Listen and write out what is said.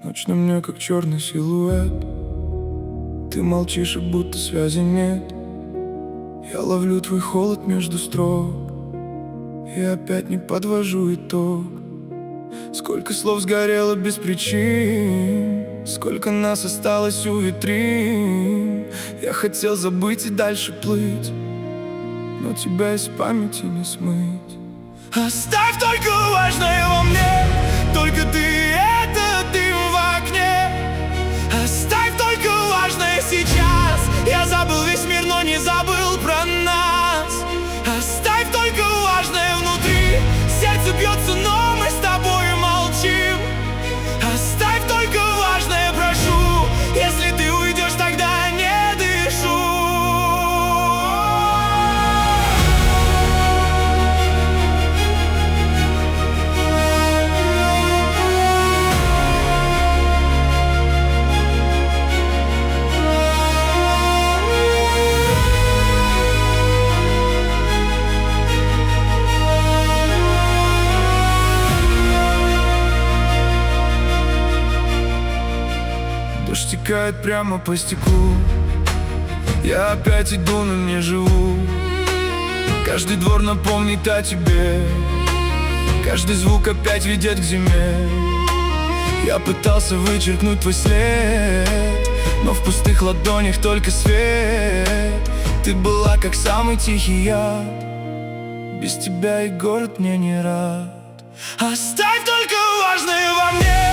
Ночь на мне, как черный силуэт. Ты молчишь, и будто связи нет. Я ловлю твой холод между строк и опять не подвожу итог. Сколько слов сгорело без причин, сколько нас осталось у витрин. Я хотел забыть и дальше плыть, но тебя из памяти не смыть. Оставь только важное во мне, только ты — это дым в окне. Оставь только важное сейчас. Я забыл весь мир, но не забыл про нас. Оставь только важное внутри. Сердце бьется, но мы с тобой молчим. Оставь только важное, прошу. Если ты уйдешь, тогда не дышу. Дождь стекает прямо по стеклу. Я опять иду, но не живу. Каждый двор напомнит о тебе. Каждый звук опять ведет к зиме. Я пытался вычеркнуть твой след, но в пустых ладонях только свет. Ты была как самый тихий яд. Без тебя и город мне не рад. Оставь только важное во мне.